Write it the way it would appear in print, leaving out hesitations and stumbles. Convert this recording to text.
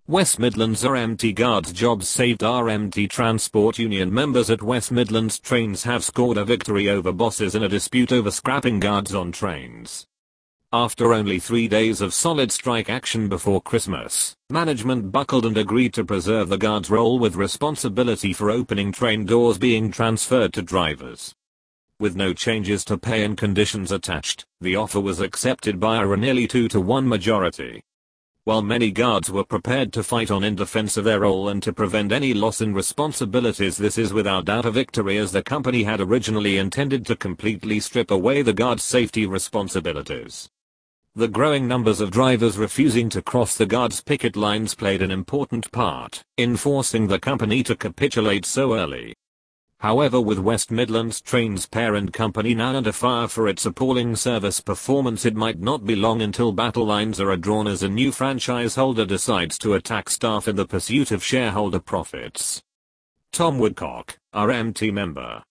West Midlands RMT Guards jobs saved. RMT Transport Union members at West Midlands Trains have scored a victory over bosses in a dispute over scrapping guards on trains. After only 3 days of solid strike action before Christmas, management buckled and agreed to preserve the guards' role, with responsibility for opening train doors being transferred to drivers. With no changes to pay and conditions attached, the offer was accepted by a nearly 2-to-1 majority. While many guards were prepared to fight on in defense of their role and to prevent any loss in responsibilities, this is without doubt a victory, as the company had originally intended to completely strip away the guards' safety responsibilities. The growing numbers of drivers refusing to cross the guards' picket lines played an important part in forcing the company to capitulate so early. However, with West Midlands Trains' parent company now under fire for its appalling service performance, it might not be long until battle lines are drawn as a new franchise holder decides to attack staff in the pursuit of shareholder profits. Tom Woodcock, RMT member.